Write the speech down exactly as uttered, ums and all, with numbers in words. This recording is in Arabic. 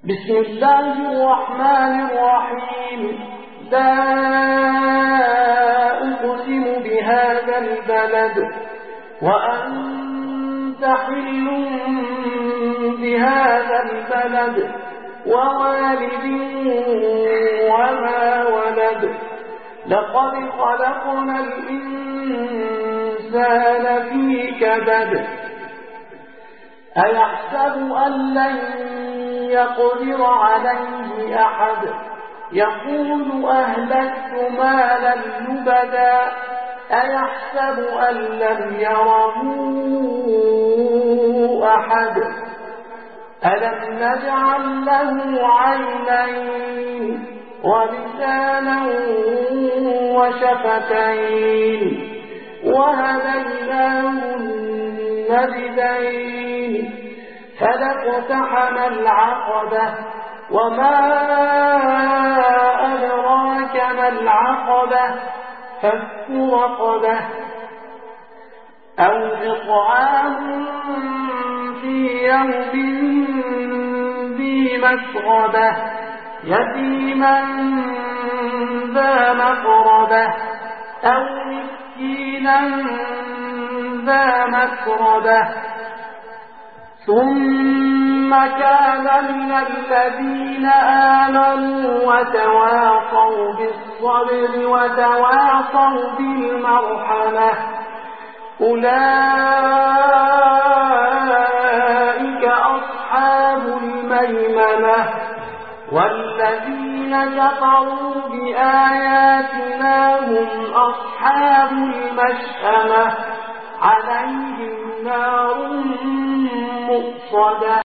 بسم الله الرحمن الرحيم. لا أقسم بهذا البلد وأنت حل بهذا البلد ووالد وما ولد. لقد خلقنا الإنسان في كبد. أيحسب أن لن يقدر عليه أحد. يقول أهلكت مالا لبدا. أيحسب أن لم يره أحد. ألم نجعل له عينين ولسانا وشفتين وهديناه النجدين. فلاقتحم العقبة وما أدراك ما العقبة. فك رقبة أو إطعام في يوم ذي مسغبة يتيما ذا مقربة أو مسكينا ذا مسربة. ثم كان من الذين آمنوا وتواصوا بالصبر وتواصوا بالمرحمة. أولئك أصحاب الميمنة. والذين كفروا بآياتنا هم أصحاب المشأمة. عليهم نار مؤصدة.